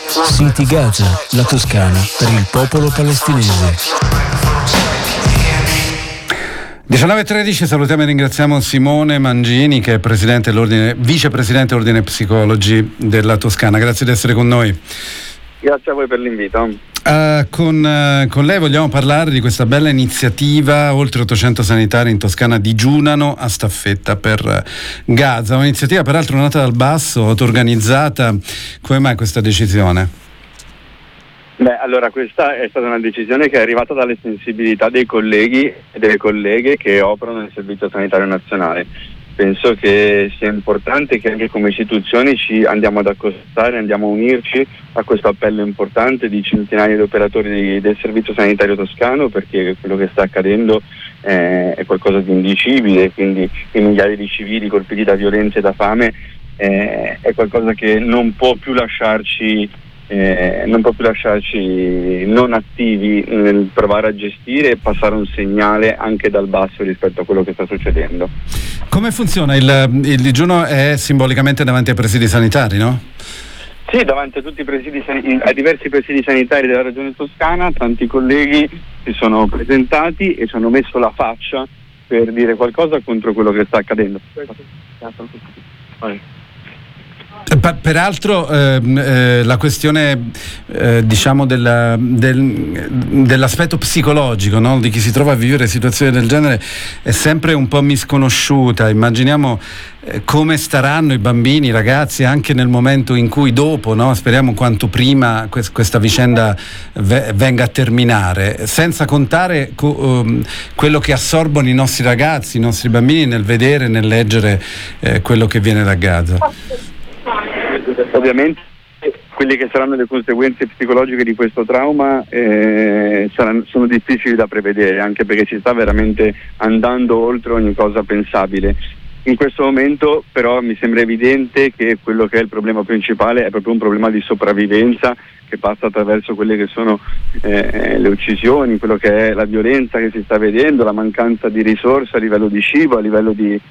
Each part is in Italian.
City Gaza, la Toscana, per il popolo palestinese. 19:13, salutiamo e ringraziamo Simone Mangini, che è vicepresidente Ordine Psicologi della Toscana. Grazie di essere con noi. Grazie a voi per l'invito. Con lei vogliamo parlare di questa bella iniziativa. Oltre 800 sanitari in Toscana digiunano a staffetta per Gaza, un'iniziativa peraltro nata dal basso, auto-organizzata. Come mai questa decisione? Allora, questa è stata una decisione che è arrivata dalle sensibilità dei colleghi e delle colleghe che operano nel Servizio Sanitario Nazionale. Penso che sia importante che anche come istituzioni ci andiamo ad accostare, andiamo a unirci a questo appello importante di centinaia di operatori del Servizio Sanitario Toscano, perché quello che sta accadendo è qualcosa di indicibile, quindi i migliaia di civili colpiti da violenza e da fame è qualcosa che non può più lasciarci non attivi nel provare a gestire e passare un segnale anche dal basso rispetto a quello che sta succedendo. Come funziona? Il digiuno è simbolicamente davanti ai presidi sanitari, no? Sì, davanti a tutti a diversi presidi sanitari della regione toscana. Tanti colleghi si sono presentati e ci hanno messo la faccia per dire qualcosa contro quello che sta accadendo. Peraltro la questione diciamo dell'aspetto psicologico, no? Di chi si trova a vivere situazioni del genere è sempre un po' misconosciuta. Immaginiamo come staranno i bambini, i ragazzi, anche nel momento in cui dopo, no? Speriamo quanto prima questa vicenda venga a terminare, senza contare quello che assorbono i nostri ragazzi, i nostri bambini nel vedere, nel leggere quello che viene da Gaza. Ovviamente quelle che saranno le conseguenze psicologiche di questo trauma sono difficili da prevedere, anche perché si sta veramente andando oltre ogni cosa pensabile. In questo momento però mi sembra evidente che quello che è il problema principale è proprio un problema di sopravvivenza che passa attraverso quelle che sono le uccisioni, quello che è la violenza che si sta vedendo, la mancanza di risorse a livello di cibo, a livello di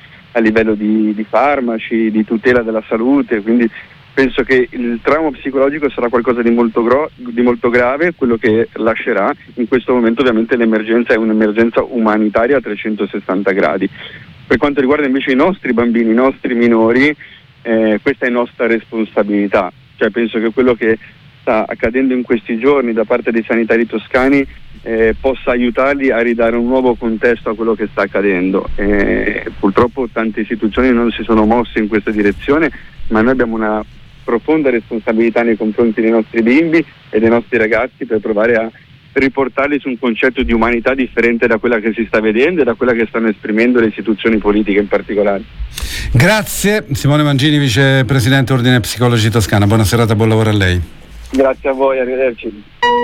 farmaci, di tutela della salute. Quindi penso che il trauma psicologico sarà qualcosa di molto grave, quello che lascerà. In questo momento ovviamente l'emergenza è un'emergenza umanitaria a 360 gradi. Per quanto riguarda invece i nostri bambini, i nostri minori, questa è nostra responsabilità. Cioè penso che quello che sta accadendo in questi giorni da parte dei sanitari toscani possa aiutarli a ridare un nuovo contesto a quello che sta accadendo. Purtroppo tante istituzioni non si sono mosse in questa direzione, ma noi abbiamo una profonda responsabilità nei confronti dei nostri bimbi e dei nostri ragazzi per provare a riportarli su un concetto di umanità differente da quella che si sta vedendo e da quella che stanno esprimendo le istituzioni politiche in particolare. Grazie. Simone Mangini, vicepresidente Ordine Psicologi Toscana. Buona serata, buon lavoro a lei. Grazie a voi, arrivederci.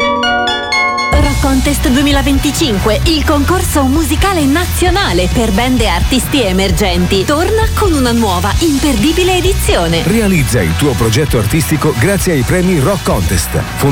Rock Contest 2025, il concorso musicale nazionale per band e artisti emergenti, torna con una nuova, imperdibile edizione. Realizza il tuo progetto artistico grazie ai premi Rock Contest.